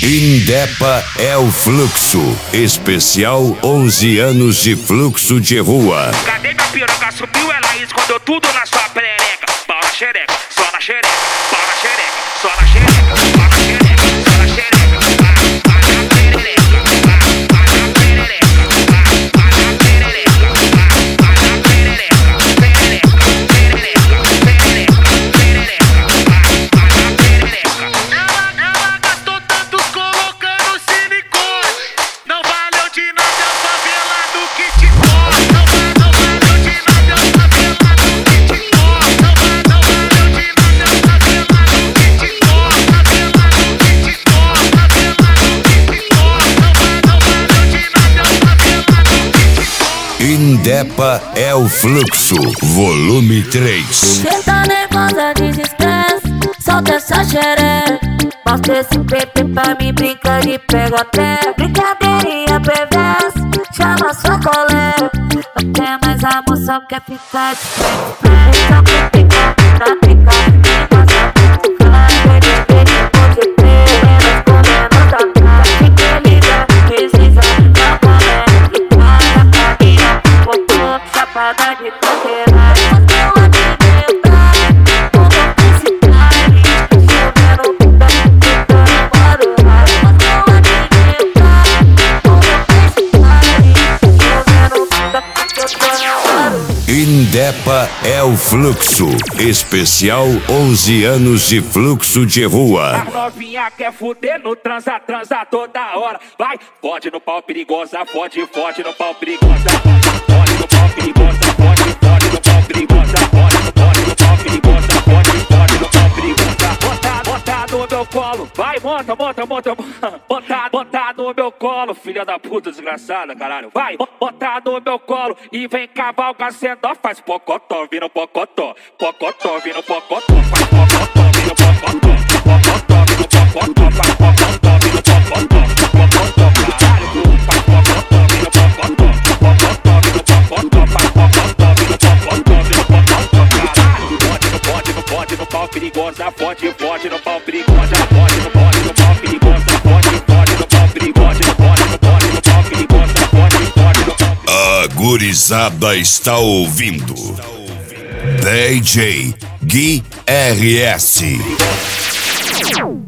Indepa é o fluxo. Especial 11 anos de fluxo de rua. Cadê minha piroca? Subiu, ela escondeu tudo na sua perereca. Pau na xereca, só na xereca. Pau na xereca, só na xereca. Pau na xereca, só na xereca. Indepa é o fluxo, volume 3. Cê tá nervosa, desestresse, solta essa xereca. Mostra esse PP pra mim, brinca de pega-pé. Brincadeirinha perversa, chama sua colega. Até mais a moça quer ficar de frente. Então me pica, pra picar, passa muito claro. Ele pode ter, menos comendo da cara. Fique liga, precisa da palestra. Para pra mina, botou chapada de coqueira. Indepa é o fluxo. Especial 11 anos de fluxo de rua. A novinha quer fuder no transa toda hora. Vai, fode no pau perigosa, fode no pau perigosa. Fode no pau perigosa, fode no pau perigosa. Fode no pau perigosa, fode no pau perigosa. Bota no meu colo, vai, monta. Bota no meu colo, filha da puta desgraçada, caralho. Vai, bota no meu colo e vem cavalgar sendo, faz pocotó, vira pocotó. Pocotó, vira pocotó, faz pocotó, vira pocotó. Pocotó, vira pocotó, faz pocotó, vira pocotó. Pocotó, caralho, faz pocotó, vira pocotó. Pocotó, vira pocotó, faz pocotó, vira pocotó, vira pocotó, caralho. Fode no pau perigosa, fode no pau perigosa, fode no pau perigosa, fode no pau perigosa, fode no pau perigosa, fode no pau. A gurizada está ouvindo DJ Gui RS.